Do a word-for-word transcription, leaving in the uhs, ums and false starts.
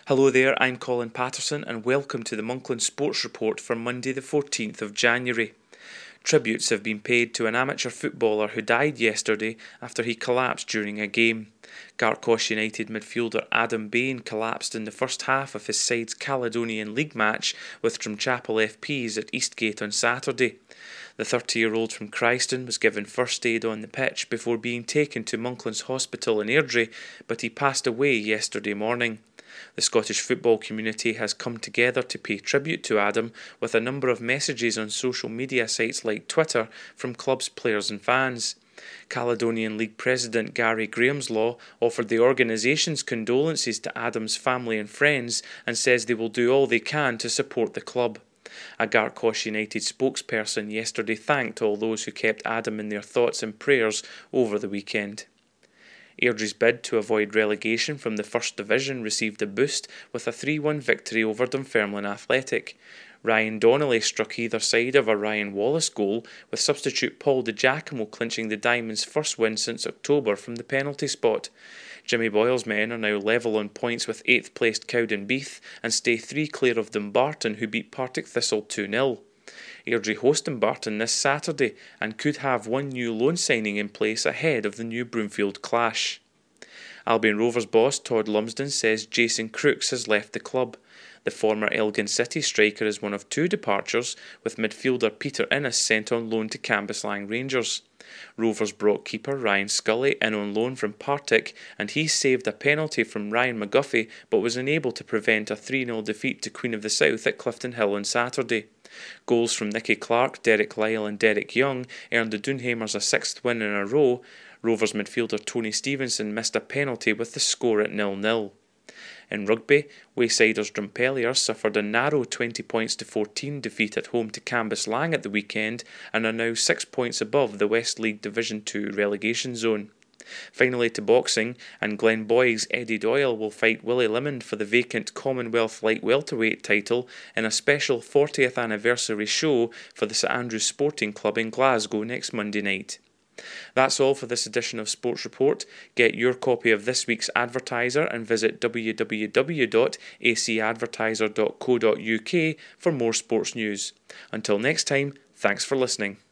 Hello there, I'm Colin Patterson and welcome to the Monkland Sports Report for Monday the fourteenth of January. Tributes have been paid to an amateur footballer who died yesterday after he collapsed during a game. Gartcosh United midfielder Adam Bain collapsed in the first half of his side's Caledonian League match with Drumchapel F Ps at Eastgate on Saturday. The thirty-year-old from Christon was given first aid on the pitch before being taken to Monklands Hospital in Airdrie, but he passed away yesterday morning. The Scottish football community has come together to pay tribute to Adam with a number of messages on social media sites like Twitter from clubs, players and fans. Caledonian League President Gary Grahamslaw offered the organisation's condolences to Adam's family and friends and says they will do all they can to support the club. A Gartcosh United spokesperson yesterday thanked all those who kept Adam in their thoughts and prayers over the weekend. Airdrie's bid to avoid relegation from the First Division received a boost with a three one victory over Dunfermline Athletic. Ryan Donnelly struck either side of a Ryan Wallace goal, with substitute Paul Di Giacomo clinching the Diamonds' first win since October from the penalty spot. Jimmy Boyle's men are now level on points with eighth placed Cowdenbeath and stay three clear of Dumbarton, who beat Partick Thistle two nil. Airdrie host Dumbarton this Saturday and could have one new loan signing in place ahead of the new Broomfield clash. Albion Rovers boss Todd Lumsden says Jason Crooks has left the club. The former Elgin City striker is one of two departures, with midfielder Peter Innes sent on loan to Cambuslang Rangers. Rovers brought keeper Ryan Scully in on loan from Partick, and he saved a penalty from Ryan McGuffey but was unable to prevent a three nil defeat to Queen of the South at Clifton Hill on Saturday. Goals from Nicky Clark, Derek Lyle and Derek Young earned the Doonhamers a sixth win in a row. Rovers midfielder Tony Stevenson missed a penalty with the score at nil nil. In rugby, Waysiders Drumpellier suffered a narrow twenty points to fourteen defeat at home to Cambuslang at the weekend and are now six points above the West League Division two relegation zone. Finally to boxing, and Glenboig's Eddie Doyle will fight Willie Limond for the vacant Commonwealth Light Welterweight title in a special fortieth anniversary show for the St Andrews Sporting Club in Glasgow next Monday night. That's all for this edition of Sports Report. Get your copy of this week's advertiser and visit w w w dot a c advertiser dot co dot u k for more sports news. Until next time, thanks for listening.